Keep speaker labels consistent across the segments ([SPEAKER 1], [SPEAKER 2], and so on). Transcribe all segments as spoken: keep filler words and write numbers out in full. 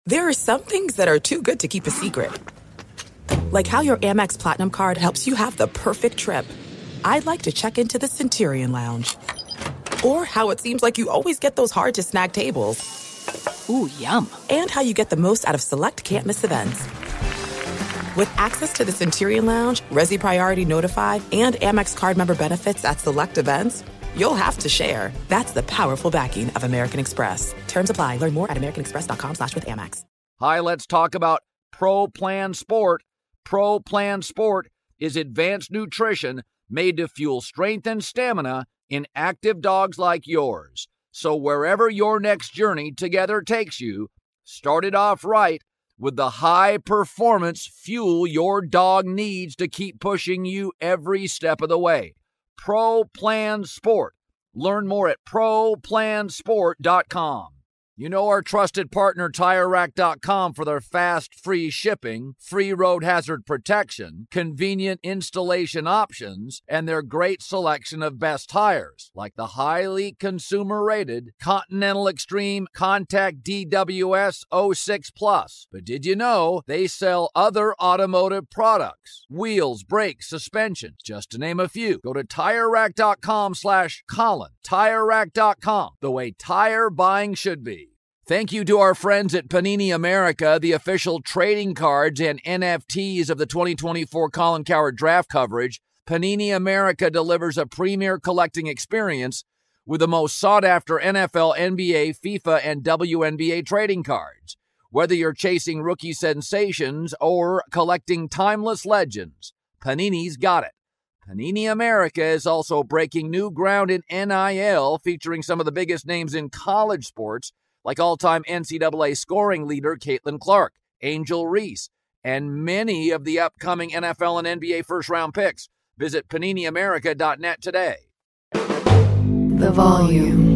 [SPEAKER 1] There are some things that are too good to keep a secret. Like how your Amex Platinum card helps you have the perfect trip. I'd like to check into the Centurion Lounge. Or how it seems like you always get those hard-to-snag tables.
[SPEAKER 2] Ooh, yum.
[SPEAKER 1] And how you get the most out of select can't-miss events. With access to the Centurion Lounge, Resi Priority Notified, and Amex card member benefits at select events, you'll have to share. That's the powerful backing of American Express. Terms apply. Learn more at americanexpress.com slash with Amex.
[SPEAKER 3] Hi, let's talk about Pro Plan Sport. Pro Plan Sport is advanced nutrition made to fuel strength and stamina in active dogs like yours. So wherever your next journey together takes you, start it off right with the high-performance fuel your dog needs to keep pushing you every step of the way. Pro Plan Sport. Learn more at pro plan sport dot com. You know our trusted partner, Tire Rack dot com, for their fast, free shipping, free road hazard protection, convenient installation options, and their great selection of best tires, like the highly consumer-rated Continental Extreme Contact D W S oh six Plus. But did you know they sell other automotive products? Wheels, brakes, suspension, just to name a few. Go to Tire Rack dot com slash Colin. Tire Rack dot com, the way tire buying should be. Thank you to our friends at Panini America, the official trading cards and N F Ts of the twenty twenty-four Colin Cowherd draft coverage. Panini America delivers a premier collecting experience with the most sought-after N F L, N B A, FIFA, and W N B A trading cards. Whether you're chasing rookie sensations or collecting timeless legends, Panini's got it. Panini America is also breaking new ground in N I L, featuring some of the biggest names in college sports, like all-time N C double A scoring leader Caitlin Clark, Angel Reese, and many of the upcoming N F L and N B A first-round picks. Visit panini america dot net today.
[SPEAKER 4] The Volume.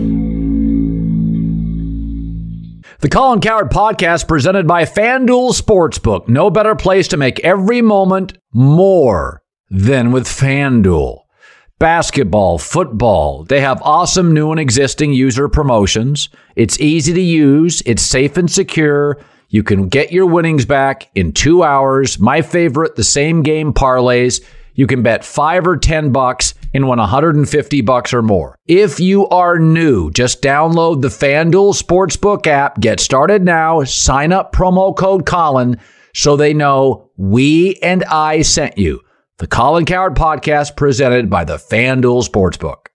[SPEAKER 3] The Colin Cowherd Podcast, presented by FanDuel Sportsbook. No better place to make every moment more than with FanDuel. Basketball, football, they have awesome new and existing user promotions. It's easy to use. It's safe and secure. You can get your winnings back in two hours. My favorite, the same game parlays. You can bet five or ten bucks and win one hundred fifty bucks or more. If you are new, just download the FanDuel Sportsbook app. Get started now. Sign up promo code Colin so they know we and I sent you. The Colin Cowherd Podcast, presented by the FanDuel Sportsbook.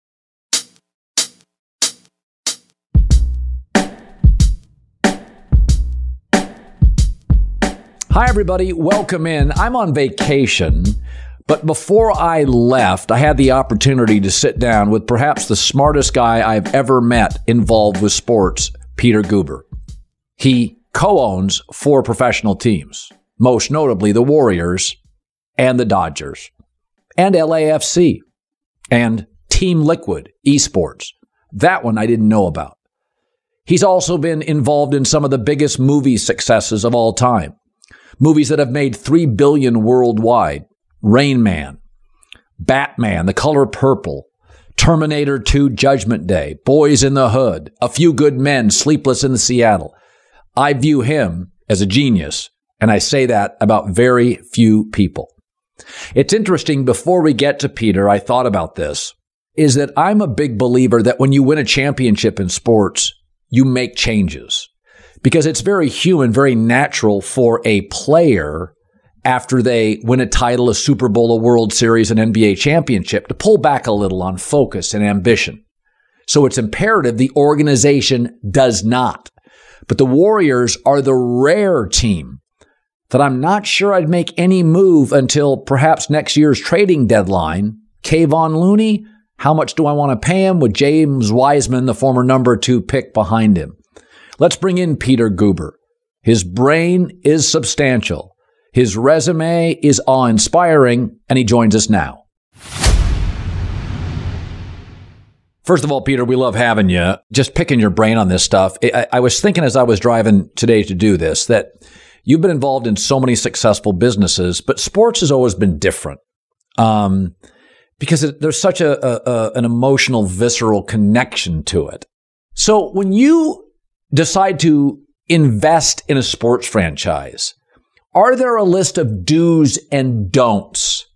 [SPEAKER 3] Hi, everybody. Welcome in. I'm on vacation, but before I left, I had the opportunity to sit down with perhaps the smartest guy I've ever met involved with sports, Peter Guber. He co-owns four professional teams, most notably the Warriors and the Dodgers, and L A F C, and Team Liquid Esports. That one I didn't know about. He's also been involved in some of the biggest movie successes of all time. Movies that have made three billion dollars worldwide. Rain Man, Batman, The Color Purple, Terminator two, Judgment Day, Boys in the Hood, A Few Good Men, Sleepless in Seattle. I view him as a genius, and I say that about very few people. It's interesting, before we get to Peter, I thought about this, is that I'm a big believer that when you win a championship in sports, you make changes. Because it's very human, very natural for a player, after they win a title, a Super Bowl, a World Series, an N B A championship, to pull back a little on focus and ambition. So it's imperative the organization does not. But the Warriors are the rare team that I'm not sure I'd make any move until perhaps next year's trading deadline. Kayvon Looney, how much do I want to pay him, with James Wiseman, the former number two pick, behind him? Let's bring in Peter Guber. His brain is substantial. His resume is awe-inspiring, and he joins us now. First of all, Peter, we love having you. Just picking your brain on this stuff. I, I was thinking as I was driving today to do this that you've been involved in so many successful businesses, but sports has always been different um, because it, there's such a, a, a an emotional, visceral connection to it. So when you decide to invest in a sports franchise, are there a list of do's and don'ts?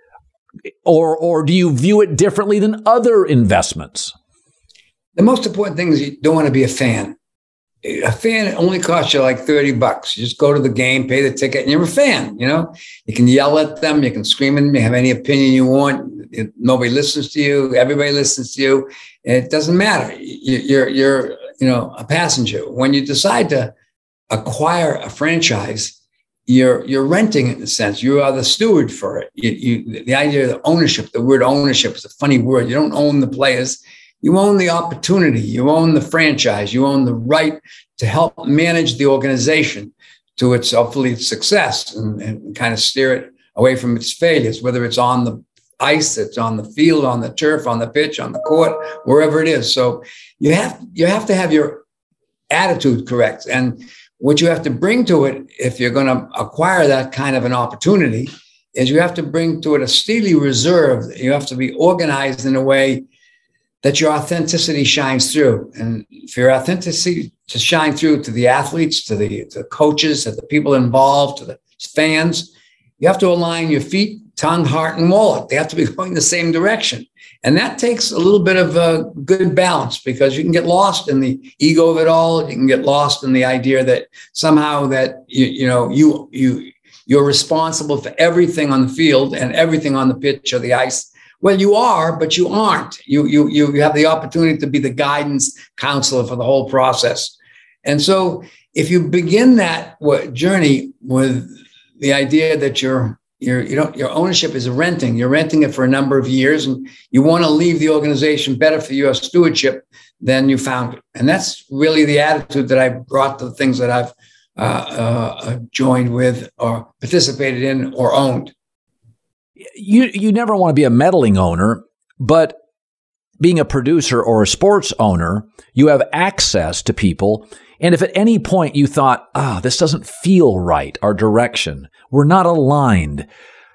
[SPEAKER 3] Or, or do you view it differently than other investments?
[SPEAKER 2] The most important thing is you don't want to be a fan. A fan only costs you like thirty bucks. You just go to the game, pay the ticket, and you're a fan. You know, you can yell at them, you can scream at them, you have any opinion you want. Nobody listens to you. Everybody listens to you. It doesn't matter. You're, you're, you know, a passenger. When you decide to acquire a franchise, you're, you're renting it in a sense. You are the steward for it. You, you, the idea of ownership, the word ownership is a funny word. You don't own the players. You own the opportunity. You own the franchise. You own the right to help manage the organization to its hopefully its success and, and kind of steer it away from its failures, whether it's on the ice, it's on the field, on the turf, on the pitch, on the court, wherever it is. So you have you have to have your attitude correct. And what you have to bring to it, if you're going to acquire that kind of an opportunity, is you have to bring to it a steely reserve. You have to be organized in a way that your authenticity shines through. And for your authenticity to shine through to the athletes, to the, to the coaches, to the people involved, to the fans, you have to align your feet, tongue, heart, and wallet. They have to be going the same direction. And that takes a little bit of a good balance, because you can get lost in the ego of it all. You can get lost in the idea that somehow that, you, you know, you, you, you're responsible for everything on the field and everything on the pitch or the ice. Well, you are, but you aren't. You, you, you have the opportunity to be the guidance counselor for the whole process. And so if you begin that journey with the idea that you're, you're, you know, your ownership is renting, you're renting it for a number of years, and you want to leave the organization better for your stewardship than you found it. And that's really the attitude that I brought to the things that I've uh, uh, joined with or participated in or owned.
[SPEAKER 3] You you never want to be a meddling owner, but being a producer or a sports owner, you have access to people. And if at any point you thought, ah, oh, this doesn't feel right, our direction, we're not aligned,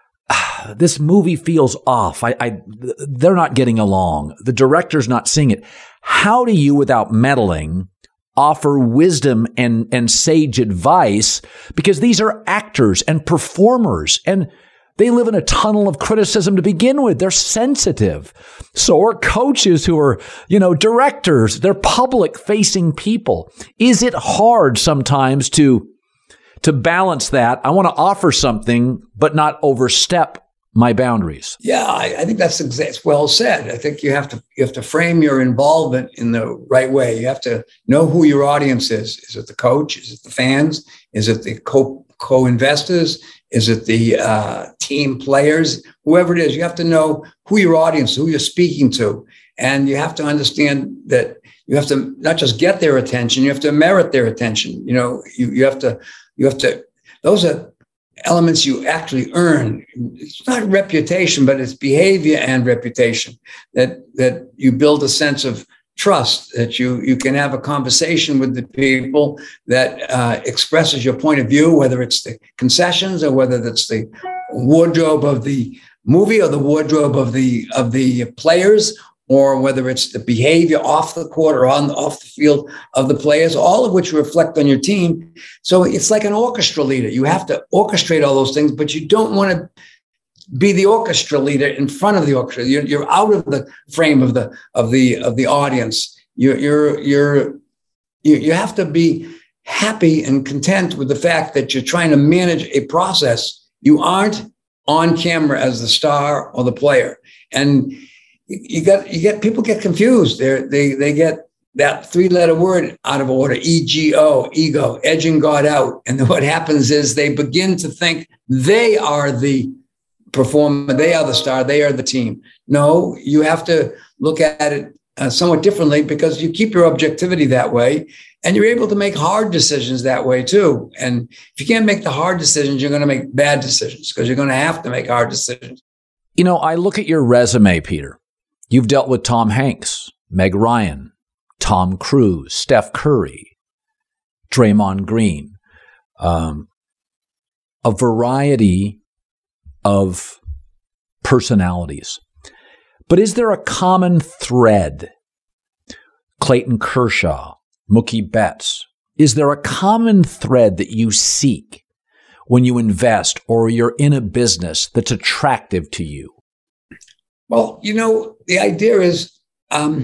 [SPEAKER 3] ah, this movie feels off, I, I they're not getting along, the director's not seeing it. How do you, without meddling, offer wisdom and, and sage advice? Because these are actors and performers, and they live in a tunnel of criticism to begin with. They're sensitive. So are coaches who are, you know, directors. They're public-facing people. Is it hard sometimes to, to balance that? I want to offer something, but not overstep my boundaries.
[SPEAKER 2] Yeah, I, I think that's exa- well said. I think you have to you have to frame your involvement in the right way. You have to know who your audience is. Is it the coach? Is it the fans? Is it the co co-investors? Is it the uh, team players? Whoever it is, you have to know who your audience, who you're speaking to. And you have to understand that you have to not just get their attention, you have to merit their attention. You know, you, you have to, you have to, those are elements you actually earn. It's not reputation, but it's behavior and reputation, that, that you build a sense of trust, that you you can have a conversation with the people that uh, expresses your point of view, whether it's the concessions or whether it's the wardrobe of the movie or the wardrobe of the of the players, or whether it's the behavior off the court or on off the field of the players, all of which reflect on your team. So it's like an orchestra leader. You have to orchestrate all those things, but you don't want to be the orchestra leader in front of the orchestra. You're, you're out of the frame of the of the of the audience. You're you're you're you, you have to be happy and content with the fact that you're trying to manage a process. You aren't on camera as the star or the player, and you got you get people get confused. They they they get that three-letter word out of order, E G O, ego, edging God out, and then what happens is they begin to think they are the performer, they are the star, they are the team. No, you have to look at it uh, somewhat differently, because you keep your objectivity that way, and you're able to make hard decisions that way too. And if you can't make the hard decisions, you're going to make bad decisions, because you're going to have to make hard decisions.
[SPEAKER 3] You know, I look at your resume, Peter. You've dealt with Tom Hanks, Meg Ryan, Tom Cruise, Steph Curry, Draymond Green, um, a variety of personalities. But is there a common thread? Clayton Kershaw, Mookie Betts. is there a common thread that you seek when you invest or you're in a business that's attractive to you?
[SPEAKER 2] Well, you know, the idea is um,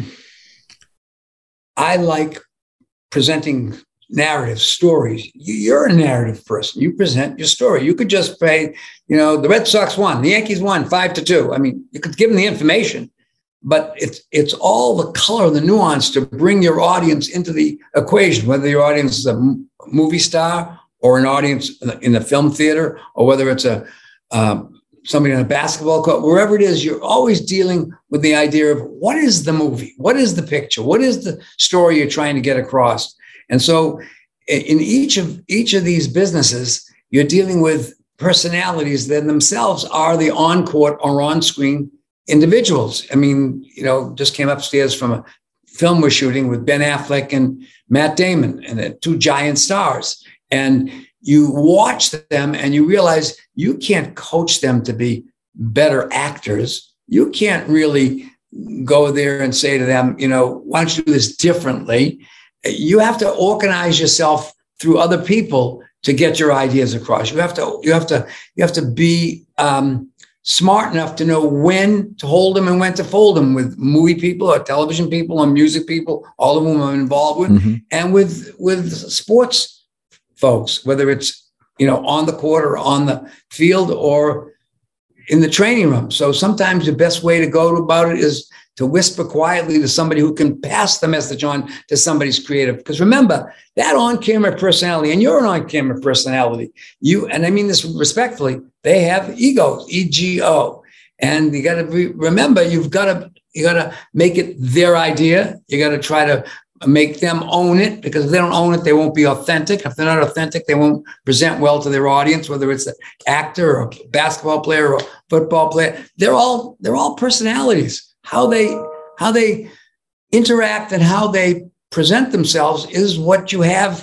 [SPEAKER 2] I like presenting narrative stories. You're a narrative person. You present your story. You could just say, you know, the Red Sox won, the Yankees won five to two. I mean, you could give them the information, but it's it's all the color, the nuance to bring your audience into the equation, whether your audience is a movie star or an audience in the, in the film theater, or whether it's a um, somebody on a basketball court, wherever it is, you're always dealing with the idea of what is the movie? What is the picture? What is the story you're trying to get across? And so in each of each of these businesses, you're dealing with personalities that themselves are the on-court or on-screen individuals. I mean, you know, just came upstairs from a film we're shooting with Ben Affleck and Matt Damon, and they're two giant stars. And you watch them and you realize you can't coach them to be better actors. You can't really go there and say to them, you know, why don't you do this differently? You have to organize yourself through other people to get your ideas across. You have to, you have to, you have to be um, smart enough to know when to hold them and when to fold them with movie people or television people or music people, all of whom I'm involved with, mm-hmm. and with with sports folks, whether it's, you know, on the court or on the field or in the training room. So sometimes the best way to go about it is to whisper quietly to somebody who can pass the message on to somebody's creative. Because remember, that on-camera personality, and you're an on-camera personality, you, and I mean this respectfully, they have egos, E G O. And you got to re- remember, you've got to, you got to make it their idea. You got to try to make them own it, because if they don't own it, they won't be authentic. If they're not authentic, they won't present well to their audience, whether it's an actor or a basketball player or a football player. They're all, they're all personalities. How they, how they interact and how they present themselves is what you have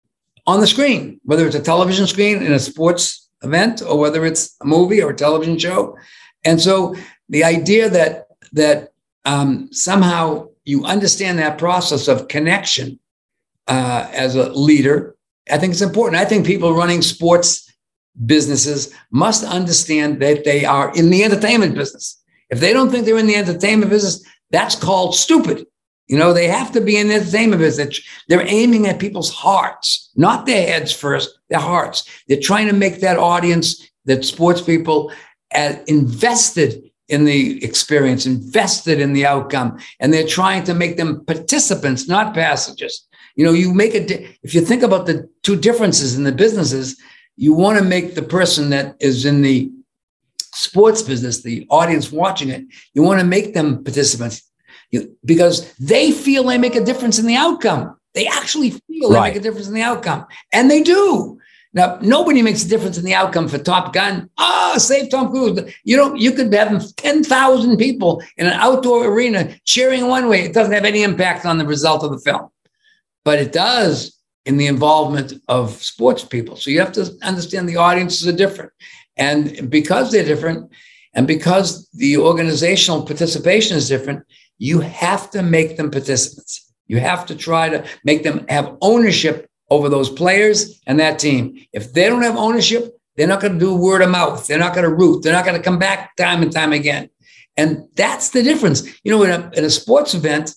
[SPEAKER 2] on the screen, whether it's a television screen in a sports event or whether it's a movie or a television show. And so the idea that, that um, somehow you understand that process of connection uh, as a leader, I think it's important. I think people running sports businesses must understand that they are in the entertainment business. If they don't think they're in the entertainment business, that's called stupid. You know, they have to be in the entertainment business. They're aiming at people's hearts, not their heads first, their hearts. They're trying to make that audience, that sports people, uh, invested in the experience, invested in the outcome. And they're trying to make them participants, not passengers. You know, you make it, if you think about the two differences in the businesses, you want to make the person that is in the sports business, the audience watching it, you want to make them participants you, because they feel they make a difference in the outcome. They actually feel right. they make a difference in the outcome. And they do. Now, nobody makes a difference in the outcome for Top Gun. Ah, oh, save Tom Cruise. You know, you could have ten thousand people in an outdoor arena cheering one way. It doesn't have any impact on the result of the film, but it does in the involvement of sports people. So you have to understand the audiences are different. And because they're different, and because the organizational participation is different, you have to make them participants. You have to try to make them have ownership over those players and that team. If they don't have ownership, they're not going to do word of mouth. They're not going to root. They're not going to come back time and time again. And that's the difference. You know, in a, in a sports event,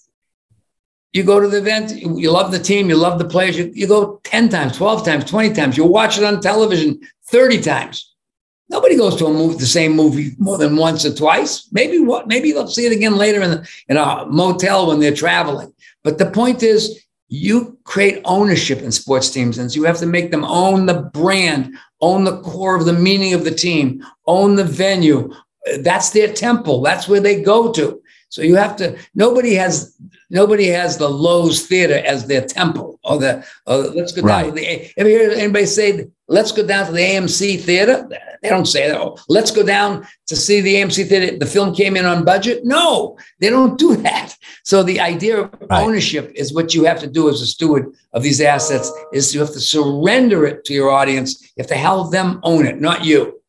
[SPEAKER 2] you go to the event, you love the team, you love the players. You, you go ten times, twelve times, twenty times. You watch it on television thirty times. Nobody goes to a movie, the same movie more than once or twice. Maybe what? Maybe they'll see it again later in, the, in a motel when they're traveling. But the point is, you create ownership in sports teams, and so you have to make them own the brand, own the core of the meaning of the team, own the venue. That's their temple. That's where they go to. So you have to. Nobody has. Nobody has the Lowe's Theater as their temple, or the. Or let's go down
[SPEAKER 3] right.
[SPEAKER 2] to the. Ever hear anybody say, "Let's go down to the A M C Theater"? They don't say that. Oh, let's go down to see the A M C Theater. The film came in on budget. No, they don't do that. So the idea of right. ownership is what you have to do as a steward of these assets. Is you have to surrender it to your audience. You have to help them own it, not you.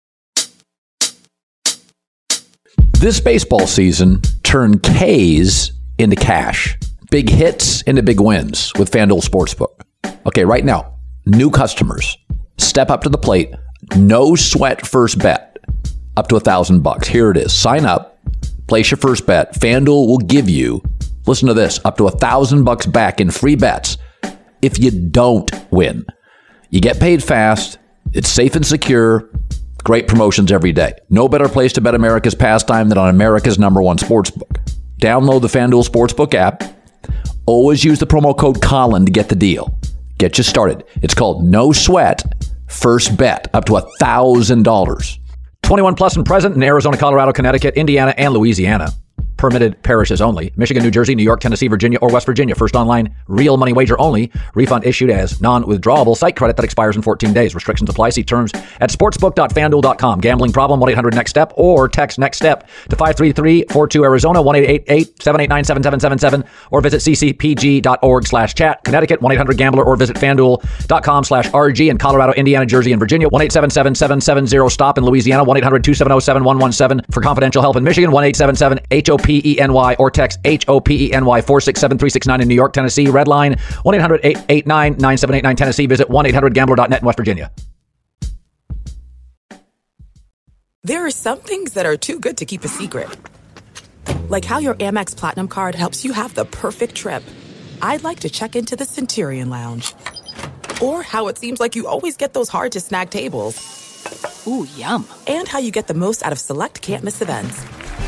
[SPEAKER 3] This baseball season, turn K's into cash. Big hits into big wins with FanDuel Sportsbook. Okay, right now, new customers, step up to the plate. No sweat first bet up to a thousand bucks. Here it is. Sign up, place your first bet. FanDuel will give you, listen to this, up to a thousand bucks back in free bets if you don't win. You get paid fast. It's safe and secure. Great promotions every day. No better place to bet America's pastime than on America's number one sportsbook. Download the FanDuel Sportsbook app. Always use the promo code Colin to get the deal. Get you started. It's called No Sweat First Bet, up to one thousand dollars. twenty-one plus and present in Arizona, Colorado, Connecticut, Indiana, and Louisiana. Permitted parishes only. Michigan, New Jersey, New York, Tennessee, Virginia, or West Virginia. First online, real money wager only. Refund issued as non-withdrawable site credit that expires in fourteen days. Restrictions apply. See terms at sportsbook dot fanduel dot com. Gambling problem, one eight hundred next step or text next step to five three three four two Arizona, one eight eight eight seven eight nine seven seven seven seven, or visit c c p g dot org slash chat. Connecticut, one eight hundred gambler, or visit fanduel dot com slash r g. In Colorado, Indiana, Jersey, and Virginia, one eight seven seven seven seven zero stop. In Louisiana, one eight hundred two seven zero seven one one seven. For confidential help in Michigan, one eight seven seven H O P E N Y or text H O P E N Y four six seven three six nine in New York, Tennessee. Red line one eight hundred eight eight nine nine seven eight nine Tennessee. Visit one eight hundred gambler dot net in West Virginia.
[SPEAKER 1] There are some things that are too good to keep a secret. Like how your Amex Platinum card helps you have the perfect trip. I'd like to check into the Centurion Lounge. Or how it seems like you always get those hard to snag tables.
[SPEAKER 5] Ooh, yum.
[SPEAKER 1] And how you get the most out of select can't miss events.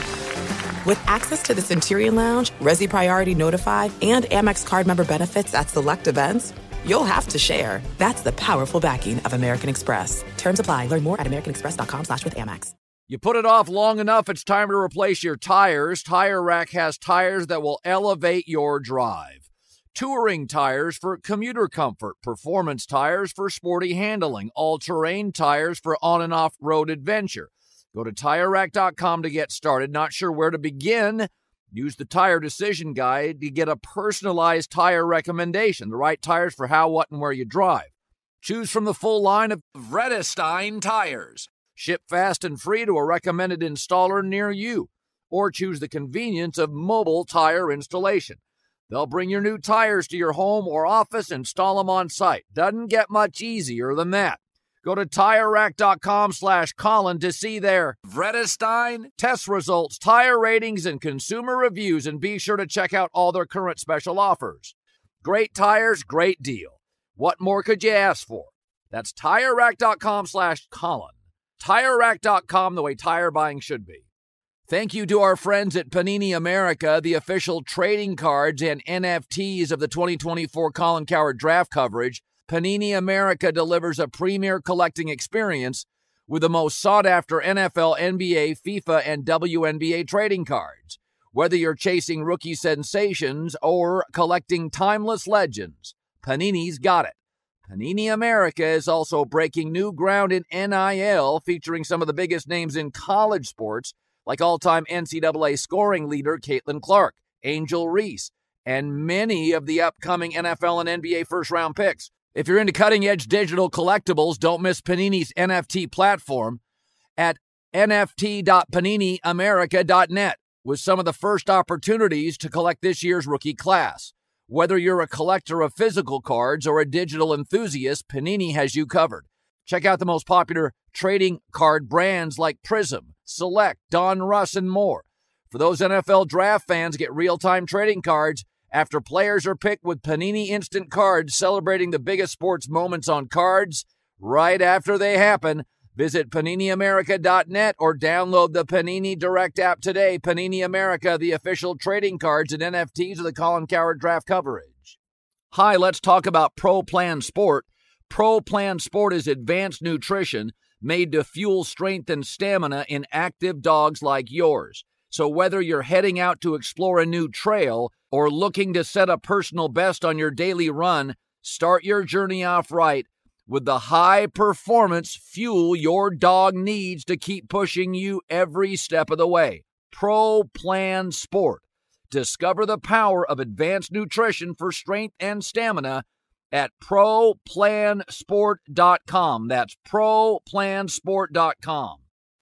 [SPEAKER 1] With access to the Centurion Lounge, Resi Priority Notified, and Amex card member benefits at select events, you'll have to share. That's the powerful backing of American Express. Terms apply. Learn more at americanexpress.com slash with Amex.
[SPEAKER 3] You put it off long enough, it's time to replace your tires. Tire Rack has tires that will elevate your drive. Touring tires for commuter comfort, performance tires for sporty handling, all-terrain tires for on- and off-road adventure. Go to tire rack dot com to get started. Not sure where to begin? Use the Tire Decision Guide to get a personalized tire recommendation, the right tires for how, what, and where you drive. Choose from the full line of Vredestein tires. Ship fast and free to a recommended installer near you. Or choose the convenience of mobile tire installation. They'll bring your new tires to your home or office, install them on site. Doesn't get much easier than that. Go to tire rack dot com slash Colin to see their Vredestein test results, tire ratings, and consumer reviews, and be sure to check out all their current special offers. Great tires, great deal. What more could you ask for? That's tire rack dot com slash Colin. tire rack dot com, the way tire buying should be. Thank you to our friends at Panini America, the official trading cards and N F Ts of the twenty twenty-four Colin Cowherd draft coverage. Panini America delivers a premier collecting experience with the most sought-after N F L, N B A, FIFA, and W N B A trading cards. Whether you're chasing rookie sensations or collecting timeless legends, Panini's got it. Panini America is also breaking new ground in N I L, featuring some of the biggest names in college sports, like all-time N C double A scoring leader Caitlin Clark, Angel Reese, and many of the upcoming N F L and N B A first-round picks. If you're into cutting-edge digital collectibles, don't miss Panini's N F T platform at N F T dot panini america dot net with some of the first opportunities to collect this year's rookie class. Whether you're a collector of physical cards or a digital enthusiast, Panini has you covered. Check out the most popular trading card brands like Prism, Select, Don Russ, and more. For those N F L draft fans, get real-time trading cards after players are picked with Panini Instant Cards, celebrating the biggest sports moments on cards right after they happen. Visit panini america dot net or download the Panini Direct app today. Panini America, the official trading cards and N F Ts of the Colin Cowherd draft coverage. Hi, let's talk about Pro Plan Sport. Pro Plan Sport is advanced nutrition made to fuel strength and stamina in active dogs like yours. So whether you're heading out to explore a new trail or looking to set a personal best on your daily run, start your journey off right with the high-performance fuel your dog needs to keep pushing you every step of the way. Pro Plan Sport. Discover the power of advanced nutrition for strength and stamina at pro plan sport dot com. That's pro plan sport dot com.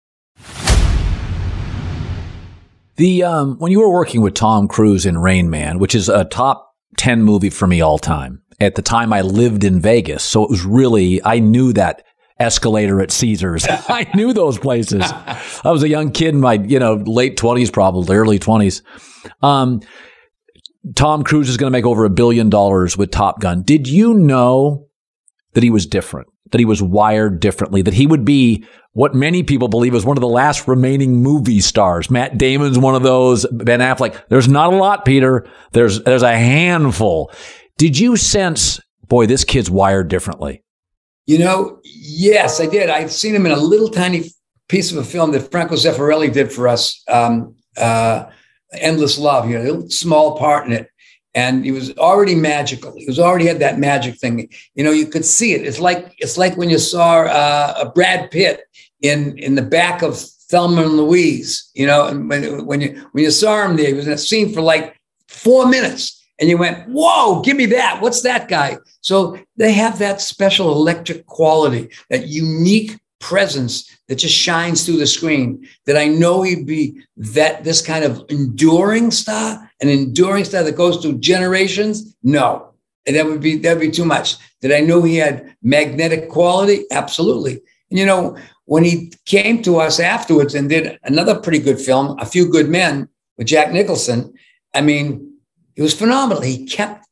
[SPEAKER 3] The um, when you were working with Tom Cruise in Rain Man, which is a top ten movie for me all time, at the time I lived in Vegas. So it was really, I knew that escalator at Caesars. I knew those places. I was a young kid in my, you know, late twenties, probably early twenties. Um, Tom Cruise is going to make over a billion dollars with Top Gun. Did you know that he was different, that he was wired differently, that he would be what many people believe is one of the last remaining movie stars? Matt Damon's one of those. Ben Affleck. There's not a lot, Peter. There's there's a handful. Did you sense, boy, this kid's wired differently?
[SPEAKER 2] You know, yes, I did. I've seen him in a little tiny piece of a film that Franco Zeffirelli did for us, um, uh, Endless Love. You know, a little small part in it. And he was already magical. He was already had that magic thing. You know, you could see it. It's like it's like when you saw uh, a Brad Pitt in in the back of Thelma and Louise. You know, and when when you when you saw him there, he was in a scene for like four minutes, and you went, "Whoa, give me that! What's that guy?" So they have that special electric quality, that unique presence that just shines through the screen, that I know he'd be that this kind of enduring star, an enduring star that goes through generations. No, and that would be, that would be too much. Did I know he had magnetic quality? Absolutely. And, you know, when he came to us afterwards and did another pretty good film, A Few Good Men with Jack Nicholson, I mean, it was phenomenal. He kept,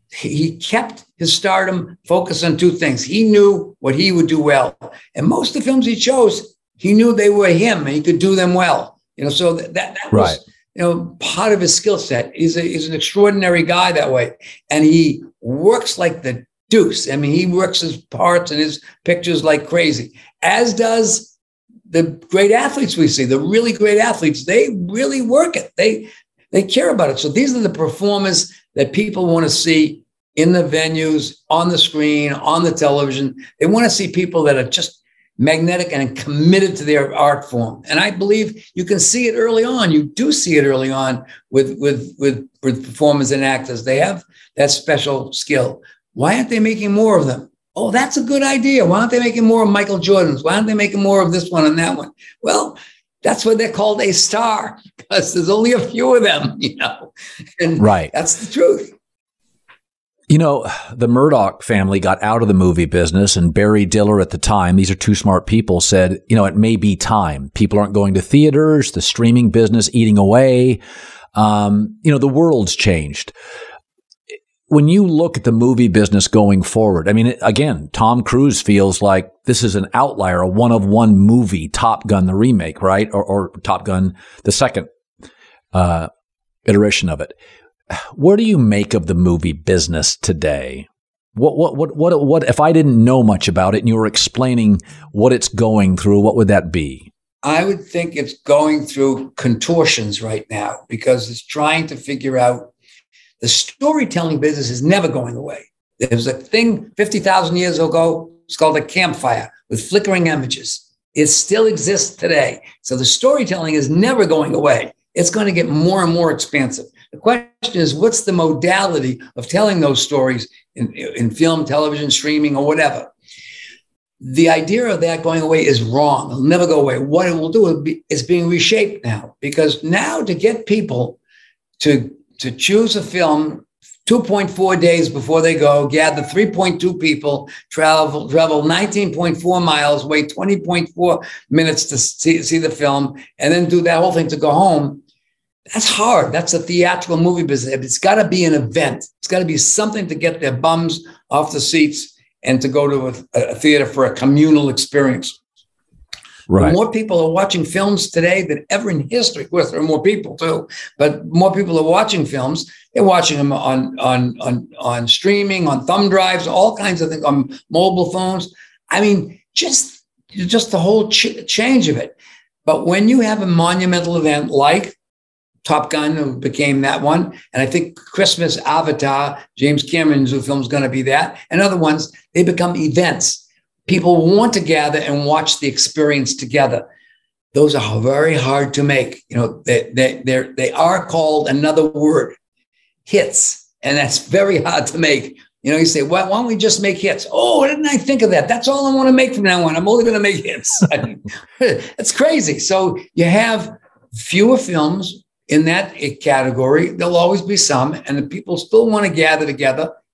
[SPEAKER 2] he kept his stardom focused on two things. He knew what he would do well. And most of the films he chose, he knew they were him and he could do them well. You know, so that, that, that
[SPEAKER 3] right.
[SPEAKER 2] was, you know, part of his skill set. He's, a, he's an extraordinary guy that way. And he works like the deuce. I mean, he works his parts and his pictures like crazy, as does the great athletes we see, the really great athletes. They really work it. They, they care about it. So these are the performers that people want to see in the venues, on the screen, on the television. They want to see people that are just magnetic and committed to their art form. And I believe you can see it early on. You do see it early on with, with, with, with performers and actors. They have that special skill. Why aren't they making more of them? Oh, that's a good idea. Why aren't they making more of Michael Jordan's? Why aren't they making more of this one and that one? Well, that's what they're called, a star, because there's only a few of them, you know, and
[SPEAKER 3] right.
[SPEAKER 2] That's the truth.
[SPEAKER 3] You know, the Murdoch family got out of the movie business, and Barry Diller at the time, these are two smart people, said, you know, it may be time. People aren't going to theaters, the streaming business eating away. Um, you know, the world's changed. When you look at the movie business going forward, I mean, again, Tom Cruise feels like this is an outlier, a one-of-one movie, Top Gun, the remake, right? Or, or Top Gun, the second uh, iteration of it. What do you make of the movie business today? What, what, what, what, what, if I didn't know much about it and you were explaining what it's going through, what would that be?
[SPEAKER 2] I would think it's going through contortions right now because it's trying to figure out the storytelling business is never going away. There's a thing fifty thousand years ago, it's called a campfire with flickering images. It still exists today. So the storytelling is never going away. It's going to get more and more expansive. The question is, what's the modality of telling those stories in, in film, television, streaming, or whatever? The idea of that going away is wrong. It'll never go away. What it will do is being reshaped now, because now to get people to, to choose a film two point four days before they go, gather three point two people, travel, travel nineteen point four miles, wait twenty point four minutes to see, see the film, and then do that whole thing to go home. That's hard. That's a theatrical movie business. It's got to be an event. It's got to be something to get their bums off the seats and to go to a, a theater for a communal experience.
[SPEAKER 3] Right.
[SPEAKER 2] More people are watching films today than ever in history. Of course, there are more people too, but more people are watching films. They're watching them on, on, on, on streaming, on thumb drives, all kinds of things, on mobile phones. I mean, just, just the whole ch- change of it. But when you have a monumental event like Top Gun, who became that one, and I think Christmas, Avatar, James Cameron's new film is going to be that, and other ones, they become events. People want to gather and watch the experience together. Those are very hard to make. You know, they they they they are called another word, hits, and that's very hard to make. You know, you say, well, why don't we just make hits? Oh, didn't I think of that? That's all I want to make from now on. I'm only going to make hits. It's crazy. So you have fewer films in that category. There'll always be some, and the people still want to gather together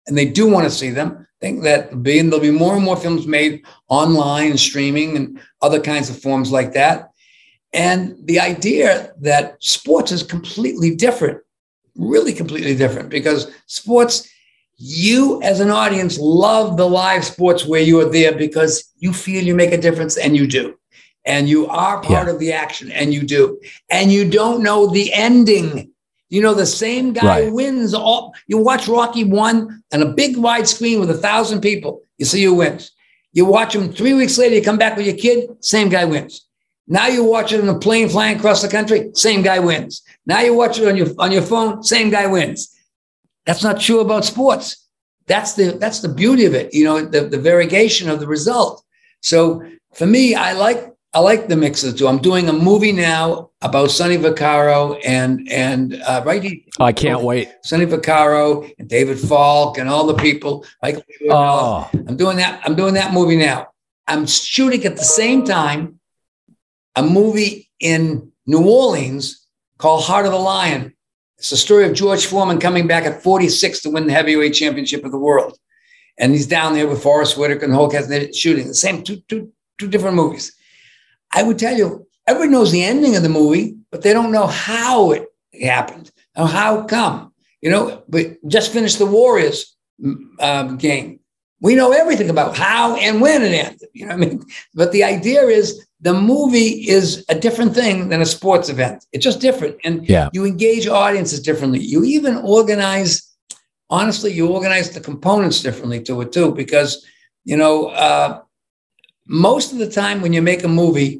[SPEAKER 2] and they do want to see them. I think that being, there'll be more and more films made online and streaming and other kinds of forms like that. And the idea that sports is completely different, really completely different, because sports, you as an audience love the live sports where you are there because you feel you make a difference, and you do. And you are part yeah. of the action, and you do. And you don't know the ending. You know, the same guy right. wins. All you watch Rocky one on a big wide screen with a thousand people. You see who wins. You watch him three weeks later, you come back with your kid, same guy wins. Now you watch it on a plane flying across the country, same guy wins. Now you watch it on your on your phone, same guy wins. That's not true about sports. That's the that's the beauty of it, you know, the, the variegation of the result. So for me, I like I like the mix of the two. I'm doing a movie now about Sonny Vaccaro and and uh, right.
[SPEAKER 3] I can't wait.
[SPEAKER 2] Sonny Vaccaro and David Falk and all the people. Like,
[SPEAKER 3] oh.
[SPEAKER 2] I'm doing that. I'm doing that movie now. I'm shooting at the same time a movie in New Orleans called Heart of the Lion. It's the story of George Foreman coming back at forty-six to win the heavyweight championship of the world. And he's down there with Forrest Whitaker and Hulk Hogan, they're shooting the same two, two, two different movies. I would tell you, everybody knows the ending of the movie, but they don't know how it happened or how come, you know, but just finished the Warriors um, game. We know everything about how and when it ended, you know what I mean? But the idea is the movie is a different thing than a sports event. It's just different. And
[SPEAKER 3] yeah.
[SPEAKER 2] you engage audiences differently. You even organize, honestly, you organize the components differently to it too, because, you know, uh, most of the time when you make a movie,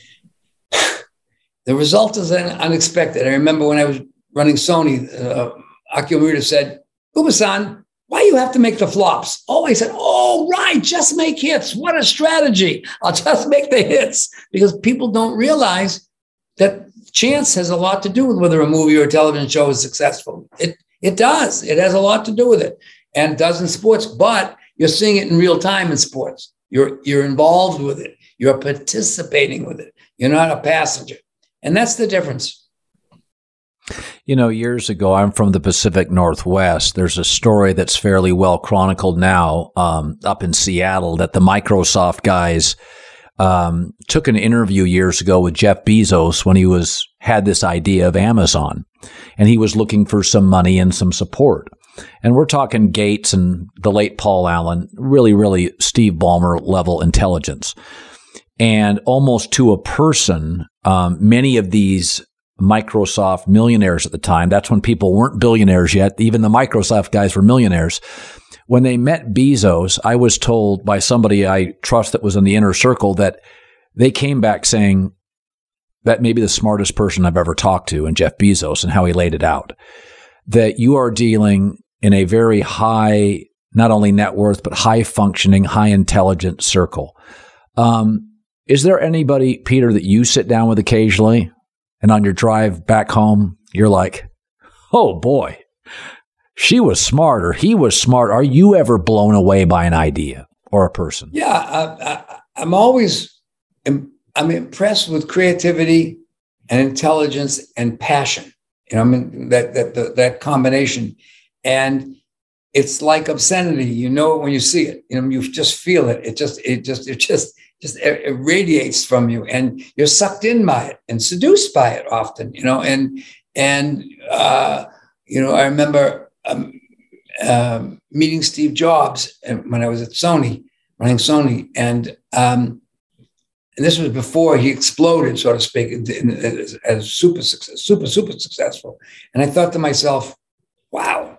[SPEAKER 2] the result is unexpected. I remember when I was running Sony, uh, Akio Morita said, Uba-san, why do you have to make the flops? Oh, I said, oh, right, just make hits. What a strategy. I'll just make the hits. Because people don't realize that chance has a lot to do with whether a movie or a television show is successful. It it does. It has a lot to do with it. And it does in sports, but you're seeing it in real time in sports. You're, you're involved with it. You're participating with it. You're not a passenger. And that's the difference.
[SPEAKER 3] You know, years ago, I'm from the Pacific Northwest. There's a story that's fairly well chronicled now um, up in Seattle that the Microsoft guys um, took an interview years ago with Jeff Bezos when he was had this idea of Amazon, and he was looking for some money and some support. And we're talking Gates and the late Paul Allen, really, really Steve Ballmer level intelligence. And almost to a person, um, many of these Microsoft millionaires at the time, that's when people weren't billionaires yet. Even the Microsoft guys were millionaires. When they met Bezos, I was told by somebody I trust that was in the inner circle that they came back saying that may be the smartest person I've ever talked to, and Jeff Bezos, and how he laid it out. That you are dealing in a very high, not only net worth, but high functioning, high intelligent circle. Um, is there anybody, Peter, that you sit down with occasionally and on your drive back home, you're like, oh boy, she was smart or he was smart. Are you ever blown away by an idea or a person?
[SPEAKER 2] Yeah, I, I, I'm always, I'm impressed with creativity and intelligence and passion. You know, I mean, that, that, that, that combination. And it's like obscenity. You know it when you see it. You know, you just feel it. It just, it just, it just, just it radiates from you, and you're sucked in by it and seduced by it often. You know, and and uh, you know, I remember um, uh, meeting Steve Jobs when I was at Sony, running Sony, and um, and this was before he exploded, so to speak, as, as super success, super super successful. And I thought to myself, wow,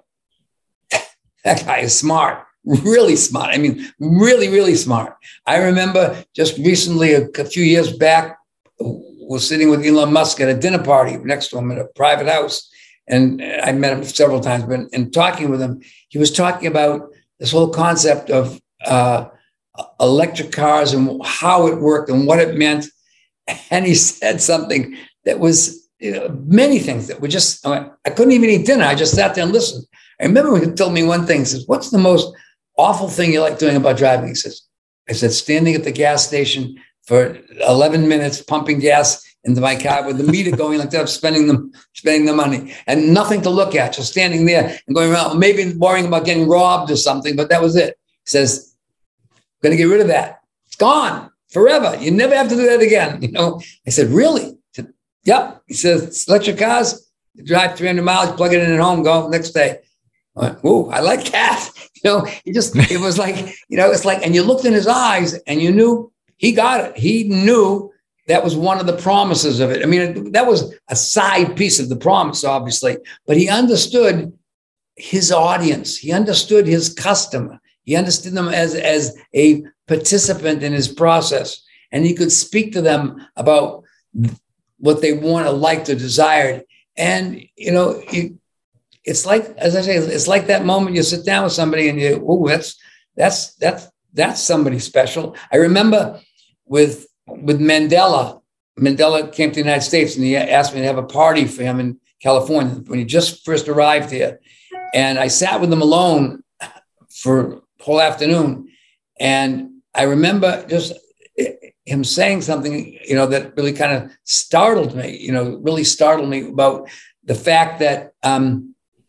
[SPEAKER 2] that guy is smart. Really smart. I mean, really, really smart. I remember just recently, a, a few years back, was sitting with Elon Musk at a dinner party next to him at a private house. And I met him several times, but in talking with him, he was talking about this whole concept of uh, electric cars and how it worked and what it meant. And he said something that was, you know, many things that were just, I couldn't even eat dinner. I just sat there and listened. I remember he told me one thing. He says, what's the most awful thing you like doing about driving? He says, I said, standing at the gas station for eleven minutes, pumping gas into my car with the meter going like that, spending them, spending the money, and nothing to look at, just standing there and going around, maybe worrying about getting robbed or something, but that was it. He says, "Going to get rid of that. It's gone forever. You never have to do that again." You know, I said, "Really?" He said, "Yep." He says, "Electric cars, you drive three hundred miles, plug it in at home, go next day." I went, "Whoa, I like that." You know, he just, it was like, you know, it's like, and you looked in his eyes and you knew he got it. He knew that was one of the promises of it. I mean, that was a side piece of the promise, obviously, but he understood his audience. He understood his customer. He understood them as, as a participant in his process. And he could speak to them about what they want or liked or desired. And, you know, you, it's like, as I say, it's like that moment you sit down with somebody and you, oh, that's, that's, that's, that's somebody special. I remember with, with Mandela, Mandela came to the United States and he asked me to have a party for him in California when he just first arrived here. And I sat with him alone for a whole afternoon. And I remember just him saying something, you know, that really kind of startled me, you know, really startled me about the fact that um,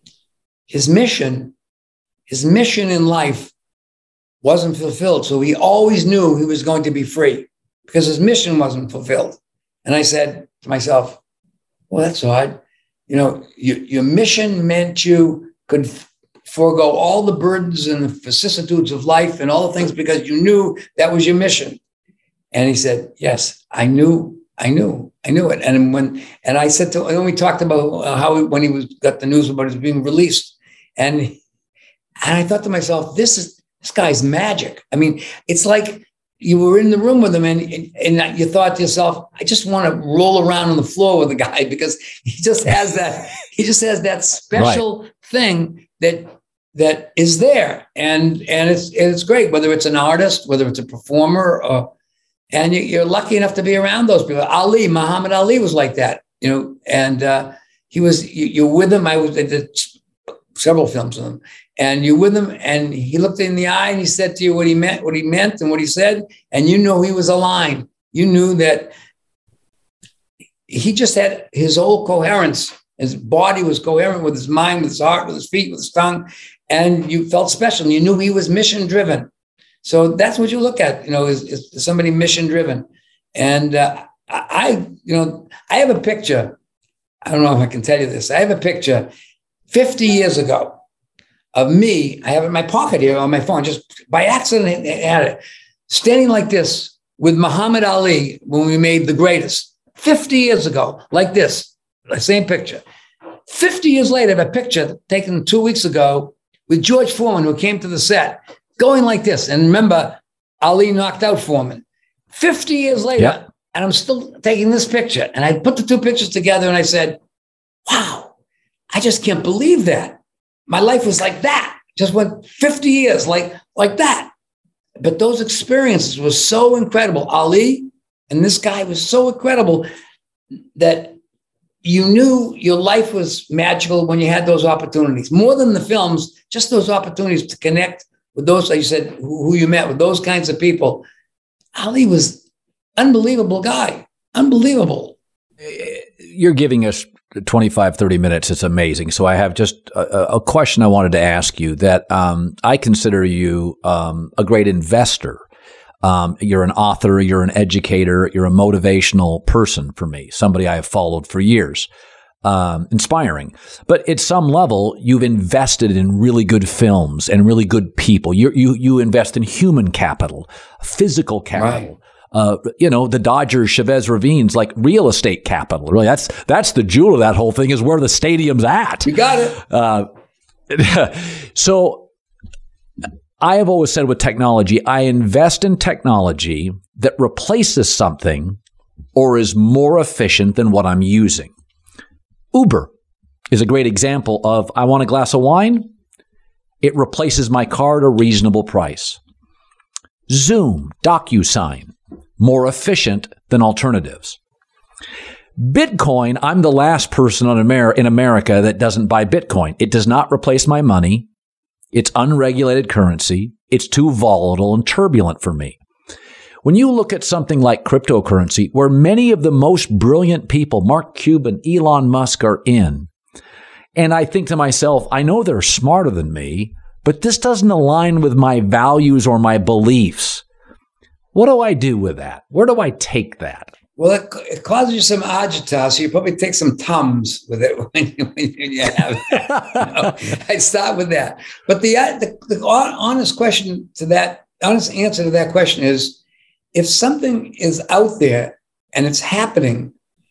[SPEAKER 2] his mission, his mission in life wasn't fulfilled. So he always knew he was going to be free because his mission wasn't fulfilled. And I said to myself, well, that's odd. You know, your, your mission meant you could forego all the burdens and the vicissitudes of life and all the things because you knew that was your mission. And he said, yes, I knew, I knew, I knew it. And when, and I said to, when we talked about how, when he was got the news about his being released, and, and I thought to myself, this is, this guy's magic. I mean, it's like you were in the room with him and, and you thought to yourself, I just want to roll around on the floor with the guy because he just has that, he just has that special right. thing that, that is there. And, and it's, it's great, whether it's an artist, whether it's a performer, or, and you, you're lucky enough to be around those people. Ali, Muhammad Ali was like that, you know, and uh, he was, you, you're with him. I was, I did several films with him, and you're with him, and he looked in the eye and he said to you what he meant, what he meant and what he said. And you know, he was aligned. You knew that he just had his whole coherence. His body was coherent with his mind, with his heart, with his feet, with his tongue. And you felt special. You knew he was mission driven. So that's what you look at, you know, is, is somebody mission driven. And uh, I, you know, I have a picture. I don't know if I can tell you this. I have a picture fifty years ago of me. I have it in my pocket here on my phone, just by accident I had it, standing like this with Muhammad Ali when we made The Greatest fifty years ago, like this, the same picture. fifty years later, I have a picture taken two weeks ago with George Foreman, who came to the set, going like this. And remember, Ali knocked out Foreman. fifty years later, yep. And I'm still taking this picture. And I put the two pictures together and I said, wow, I just can't believe that. My life was like that. Just went fifty years like, like that. But those experiences were so incredible. Ali and this guy was so incredible that you knew your life was magical when you had those opportunities. More than the films, just those opportunities to connect with those, like you said, who, who you met, with those kinds of people. Ali was an unbelievable guy. Unbelievable.
[SPEAKER 3] You're giving us twenty-five, thirty minutes. It's amazing. So I have just a, a question I wanted to ask you that um, I consider you um, a great investor. Um, you're an author, you're an educator, you're a motivational person for me, somebody I have followed for years. Um, inspiring. But at some level, you've invested in really good films and really good people. You you you invest in human capital, physical capital. Right. Uh, you know, the Dodgers, Chavez Ravines, like real estate capital. Really, that's that's the jewel of that whole thing, is where the stadium's at.
[SPEAKER 2] You got it.
[SPEAKER 3] Uh, so I have always said with technology, I invest in technology that replaces something or is more efficient than what I'm using. Uber is a great example of, I want a glass of wine. It replaces my car at a reasonable price. Zoom, DocuSign, more efficient than alternatives. Bitcoin, I'm the last person on Amer- in America that doesn't buy Bitcoin. It does not replace my money. It's unregulated currency. It's too volatile and turbulent for me. When you look at something like cryptocurrency, where many of the most brilliant people, Mark Cuban, Elon Musk, are in, and I think to myself, I know they're smarter than me, but this doesn't align with my values or my beliefs. What do I do with that? Where do I take that?
[SPEAKER 2] Well, it, it causes you some agita, so you probably take some Tums with it when you, when you have it. You know, I'd start with that. But the, the the honest question to that, honest answer to that question is, if something is out there and it's happening,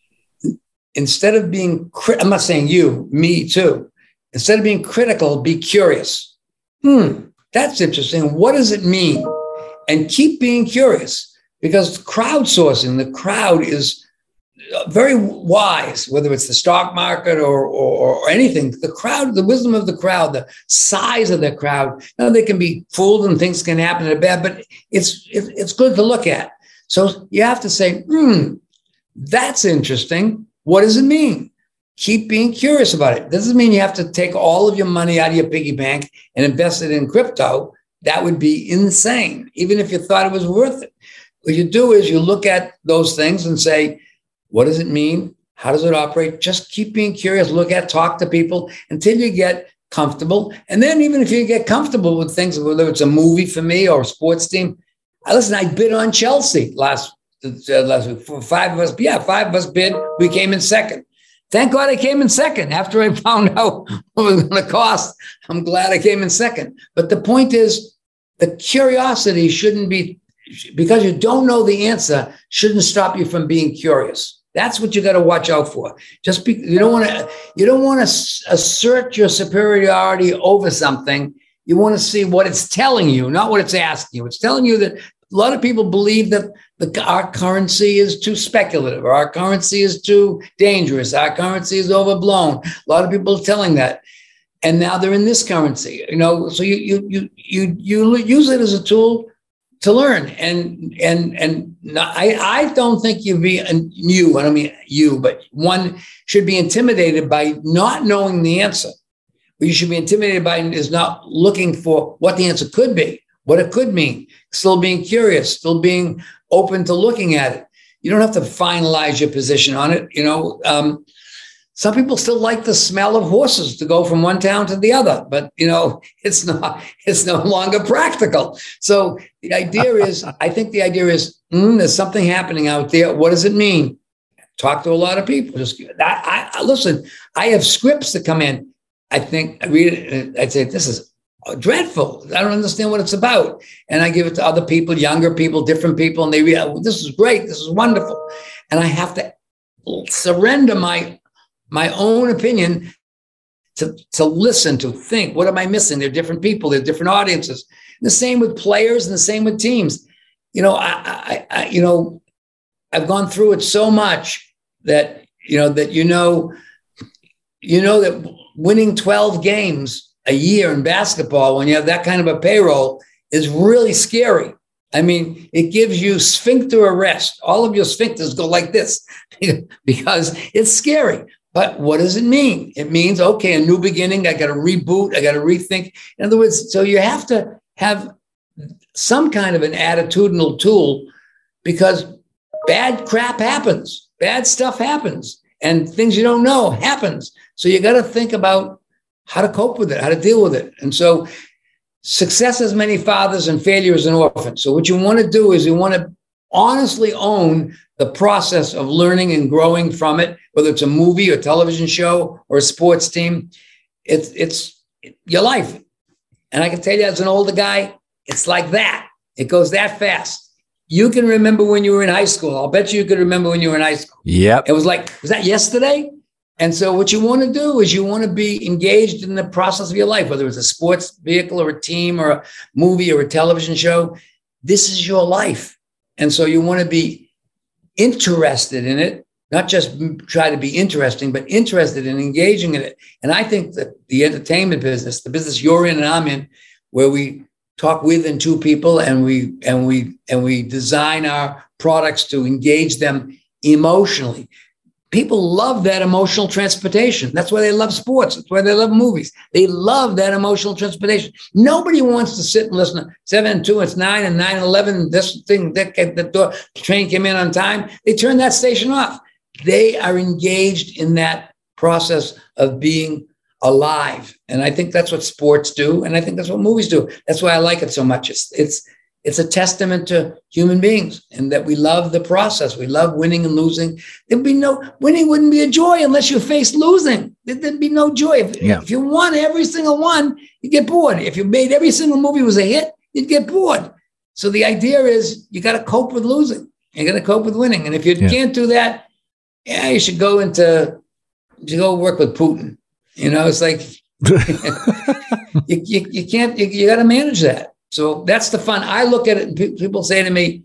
[SPEAKER 2] instead of being, cri- I'm not saying you, me too, instead of being critical, be curious. Hmm, that's interesting. What does it mean? And keep being curious. Because crowdsourcing, the crowd is very wise, whether it's the stock market or, or, or anything. The crowd, the wisdom of the crowd, the size of the crowd. Now they can be fooled and things can happen to bad, but it's it, it's good to look at. So you have to say, hmm, that's interesting. What does it mean? Keep being curious about it. Doesn't mean you have to take all of your money out of your piggy bank and invest it in crypto. That would be insane, even if you thought it was worth it. What you do is you look at those things and say, what does it mean? How does it operate? Just keep being curious, look at, talk to people until you get comfortable. And then even if you get comfortable with things, whether it's a movie for me or a sports team, I listen, I bid on Chelsea last, uh, last week. Five of us, yeah, five of us bid. We came in second. Thank God I came in second after I found out what it was going to cost. I'm glad I came in second. But the point is, the curiosity shouldn't be, because you don't know the answer, shouldn't stop you from being curious. That's what you got to watch out for. Just be, you don't want to you don't want to assert your superiority over something. You want to see what it's telling you, not what it's asking you. It's telling you that a lot of people believe that the, our currency is too speculative, or our currency is too dangerous, our currency is overblown. A lot of people are telling that. And now they're in this currency, you know. So you you you you you use it as a tool to learn, and and and I I don't think you be and you I don't mean you, but one should be intimidated by not knowing the answer. What you should be intimidated by is not looking for what the answer could be, what it could mean. Still being curious, still being open to looking at it. You don't have to finalize your position on it. You know, um, some people still like the smell of horses to go from one town to the other, but you know, it's not, it's no longer practical. So the idea is, I think the idea is, mm, there's something happening out there. What does it mean? Talk to a lot of people. Just I, I listen. I have scripts that come in. I think I read it. I'd say this is dreadful. I don't understand what it's about, and I give it to other people, younger people, different people, and they read, well, this is great. This is wonderful, and I have to surrender my. my own opinion to, to listen, to think, what am I missing? They're different people, they're different audiences. And the same with players and the same with teams. You know, I, I, I, you know, I've gone through it so much that, you know, that, you know, you know, that winning twelve games a year in basketball, when you have that kind of a payroll, is really scary. I mean, it gives you sphincter arrest. All of your sphincters go like this because it's scary. But what does it mean? It means, okay, a new beginning. I got to reboot. I got to rethink. In other words, so you have to have some kind of an attitudinal tool, because bad crap happens. Bad stuff happens. And things you don't know happens. So you got to think about how to cope with it, how to deal with it. And so success has many fathers and failure is an orphan. So what you want to do is you want to honestly own the process of learning and growing from it, whether it's a movie or television show or a sports team. It's it's your life. And I can tell you, as an older guy, it's like that. It goes that fast. You can remember when you were in high school. I'll bet you you could remember when you were in high school.
[SPEAKER 3] Yep.
[SPEAKER 2] It was like, was that yesterday? And so what you want to do is you want to be engaged in the process of your life, whether it's a sports vehicle or a team or a movie or a television show. This is your life. And so you want to be interested in it, not just try to be interesting, but interested in engaging in it. And I think that the entertainment business, the business you're in and I'm in, where we talk with and to people and we and we and we design our products to engage them emotionally. people love that emotional transportation. That's why they love sports. That's why they love movies. They love that emotional transportation. Nobody wants to sit and listen to seven and two, it's nine and nine and eleven. This thing, that the door, the train came in on time. They turn that station off. They are engaged in that process of being alive. And I think that's what sports do. And I think that's what movies do. That's why I like it so much. It's, it's, It's a testament to human beings and that we love the process. We love winning and losing. There'd be no winning wouldn't be a joy unless you faced losing. There'd be no joy. If,
[SPEAKER 3] yeah.
[SPEAKER 2] if you won every single one, you'd get bored. If you made every single movie was a hit, you'd get bored. So the idea is you got to cope with losing. You got to cope with winning. And if you yeah. can't do that, yeah, you should go into, you should go work with Putin. You know, it's like you, you, you can't, you, you got to manage that. So that's the fun. I look at it and pe- people say to me,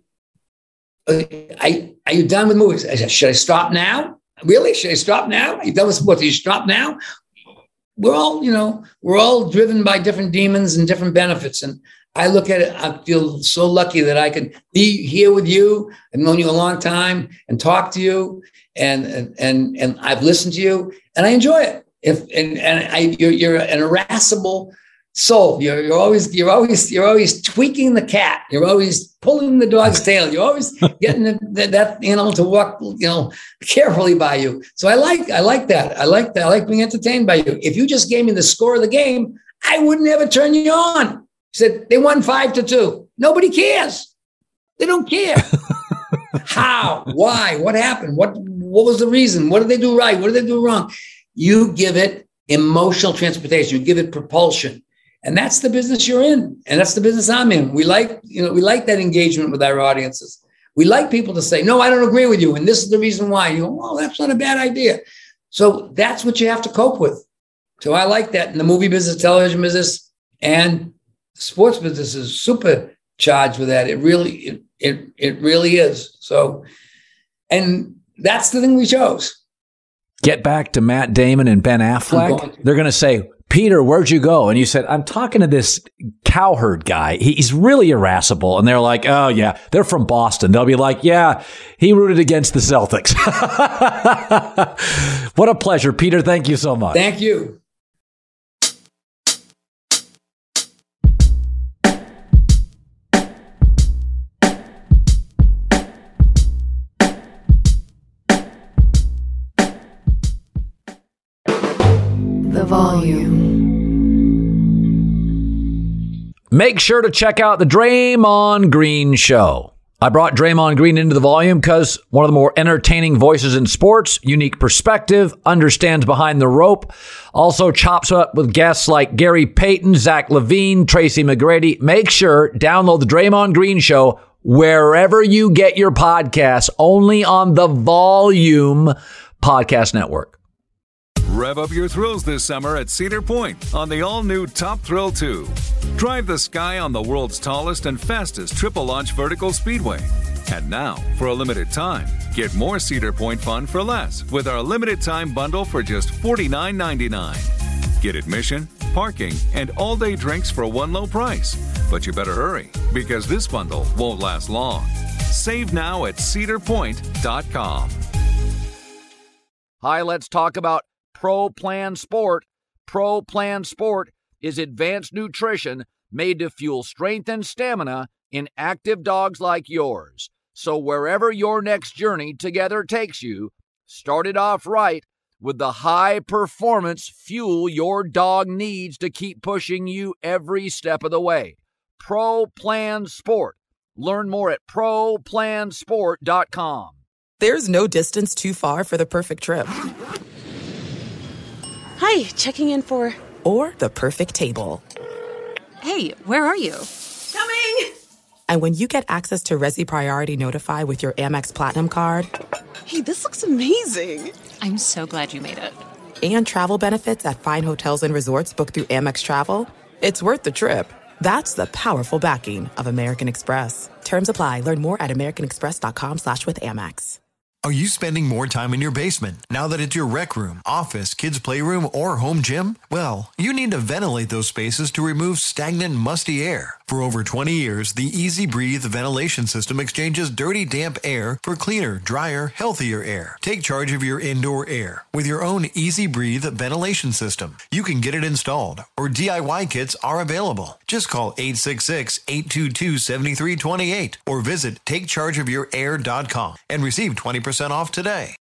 [SPEAKER 2] I, are you done with movies? I said, should I stop now? Really? Should I stop now? Are you done with sports? You stop now? We're all, you know, we're all driven by different demons and different benefits. And I look at it, I feel so lucky that I can be here with you. I've known you a long time and talk to you and, and, and, and I've listened to you and I enjoy it. If, and, and I, you're, you're an irascible soul. You're, you're always, you're always, you're always tweaking the cat. You're always pulling the dog's tail. You're always getting the, the, that animal to walk, you know, carefully by you. So I like, I like that. I like that. I like being entertained by you. If you just gave me the score of the game, I wouldn't ever turn you on. You said they won five to two. Nobody cares. They don't care. How? Why? What happened? What, what was the reason? What did they do right? What did they do wrong? You give it emotional transportation. You give it propulsion. And that's the business you're in. And that's the business I'm in. We like, you know, we like that engagement with our audiences. We like people to say, no, I don't agree with you. And this is the reason why. You go, well, that's not a bad idea. So that's what you have to cope with. So I like that in the movie business, television business, and sports business is supercharged with that. It really, it, it, it really is. So, and that's the thing we chose.
[SPEAKER 3] Get back to Matt Damon and Ben Affleck. Going to. They're going to say, Peter, where'd you go? And you said, I'm talking to this cowherd guy. He's really irascible. And they're like, oh, yeah, they're from Boston. They'll be like, yeah, he rooted against the Celtics. What a pleasure, Peter. Thank you so much.
[SPEAKER 2] Thank you.
[SPEAKER 4] The volume.
[SPEAKER 3] Make sure to check out the Draymond Green Show. I brought Draymond Green into the volume because one of the more entertaining voices in sports, unique perspective, understands behind the rope, also chops up with guests like Gary Payton, Zach LaVine, Tracy McGrady. Make sure download the Draymond Green Show wherever you get your podcasts, only on the Volume Podcast Network.
[SPEAKER 6] Rev up your thrills this summer at Cedar Point on the all-new Top Thrill two. Drive the sky on the world's tallest and fastest triple-launch vertical speedway. And now, for a limited time, get more Cedar Point fun for less with our limited-time bundle for just forty-nine ninety-nine. Get admission, parking, and all-day drinks for one low price. But you better hurry, because this bundle won't last long. Save now at cedar point dot com.
[SPEAKER 3] Hi, let's talk about Pro Plan Sport. Pro Plan Sport is advanced nutrition made to fuel strength and stamina in active dogs like yours. So wherever your next journey together takes you, start it off right with the high performance fuel your dog needs to keep pushing you every step of the way. Pro Plan Sport. Learn more at pro plan sport dot com.
[SPEAKER 1] There's no distance too far for the perfect trip.
[SPEAKER 5] Hi, checking in for...
[SPEAKER 1] Or the perfect table.
[SPEAKER 5] Hey, where are you?
[SPEAKER 1] Coming! And when you get access to Resi Priority Notify with your Amex Platinum card...
[SPEAKER 5] Hey, this looks amazing. I'm so glad you made it.
[SPEAKER 1] And travel benefits at fine hotels and resorts booked through Amex Travel, it's worth the trip. That's the powerful backing of American Express. Terms apply. Learn more at americanexpress.com slash with Amex.
[SPEAKER 7] Are you spending more time in your basement now that it's your rec room, office, kids' playroom, or home gym? Well, you need to ventilate those spaces to remove stagnant, musty air. For over twenty years, the Easy Breathe ventilation system exchanges dirty, damp air for cleaner, drier, healthier air. Take charge of your indoor air with your own Easy Breathe ventilation system. You can get it installed, or D I Y kits are available. Just call eight six six, eight two two, seven three two eight or visit take charge of your air dot com and receive twenty percent off today.